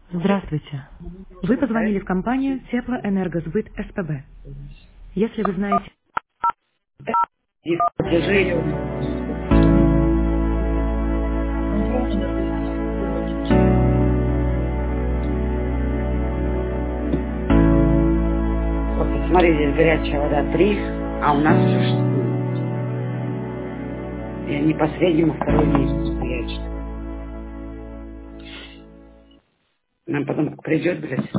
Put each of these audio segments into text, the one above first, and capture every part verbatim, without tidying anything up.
Здравствуйте. Вы позвонили в компанию Теплоэнергосбыт СПБ. Если вы знаете... Держи. Вот посмотри, здесь горячая вода три, а у нас все четыре. И они по среднему второй месяц горячие. Нам потом придет, блядь,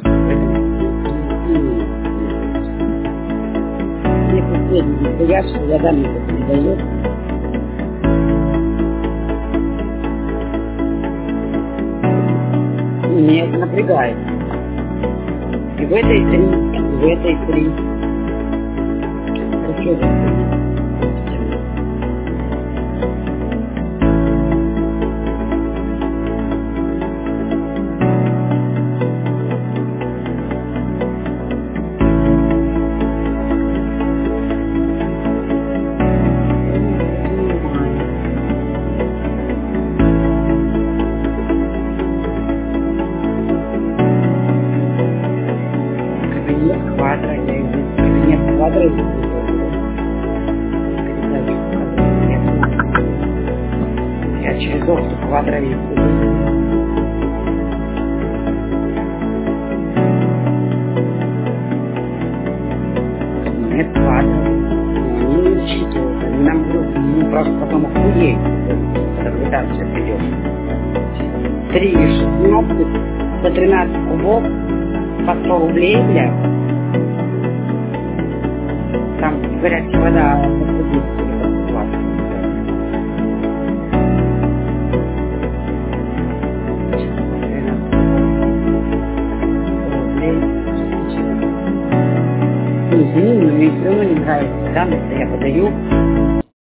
мне последний нихуя, что вода мне тут не дает. Меня это напрягает. И в этой три, и в этой три. Ну, что за хуйня? Кабинет квадра, я иду. Кабинет квадра, я иду. Я через офту квадра иду. Кабинет квадра. Но они не учитывают. Они нам будут, ну, просто потом охуеют, когда квитанция придет. Три шестнадцать, по тринадцать кубов, по сто рублей, бля. Там горячая вода, по сто десять или по сто двадцать. Ну, извини, но мне все равно не нравится, да, если я подаю